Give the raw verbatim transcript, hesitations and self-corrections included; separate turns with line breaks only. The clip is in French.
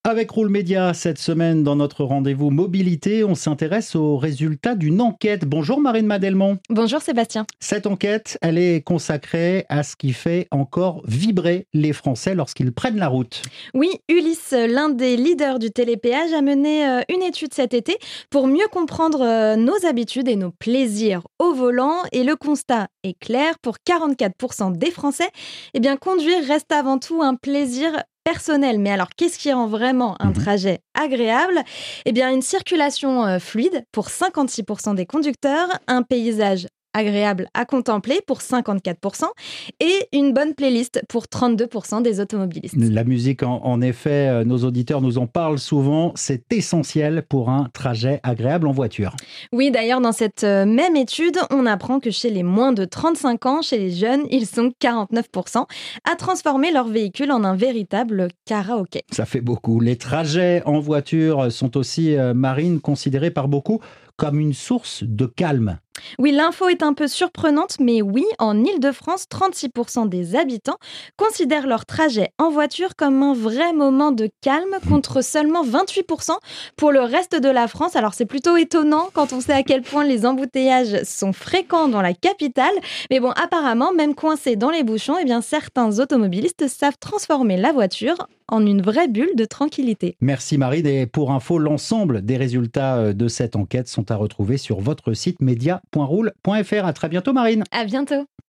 Avec Roule Média, cette semaine, dans notre rendez-vous mobilité, on s'intéresse aux résultats d'une enquête. Bonjour Marine Madelmont.
Bonjour Sébastien.
Cette enquête, elle est consacrée à ce qui fait encore vibrer les Français lorsqu'ils prennent la route.
Oui, Ulysse, l'un des leaders du télépéage, a mené euh, une étude cet été pour mieux comprendre euh, nos habitudes et nos plaisirs au volant. Et le constat est clair, pour quarante-quatre pour cent des Français, eh bien, conduire reste avant tout un plaisir personnel. Mais alors, qu'est-ce qui rend vraiment un
Mhm.
trajet agréable ? Eh bien, une circulation euh, fluide pour cinquante-six pour cent des conducteurs, un paysage agréable à contempler pour cinquante-quatre pour cent et une bonne playlist pour trente-deux pour cent des automobilistes.
La musique, en, en effet, euh, nos auditeurs nous en parlent souvent. C'est essentiel pour un trajet agréable en voiture.
Oui, d'ailleurs, dans cette euh, même étude, on apprend que chez les moins de trente-cinq ans, chez les jeunes, ils sont quarante-neuf pour cent à transformer leur véhicule en un véritable karaoké.
Ça fait beaucoup. Les trajets en voiture sont aussi, euh, Marine, considérés par beaucoup comme une source de calme.
Oui, l'info est un peu surprenante, mais oui, en Île-de-France, trente-six pour cent des habitants considèrent leur trajet en voiture comme un vrai moment de calme, contre seulement vingt-huit pour cent pour le reste de la France. Alors c'est plutôt étonnant quand on sait à quel point les embouteillages sont fréquents dans la capitale. Mais bon, apparemment, même coincés dans les bouchons, eh bien, certains automobilistes savent transformer la voiture en une vraie bulle de tranquillité.
Merci Marine. Et pour info, l'ensemble des résultats de cette enquête sont à retrouver sur votre site média point roule point f r. À très bientôt Marine.
À bientôt.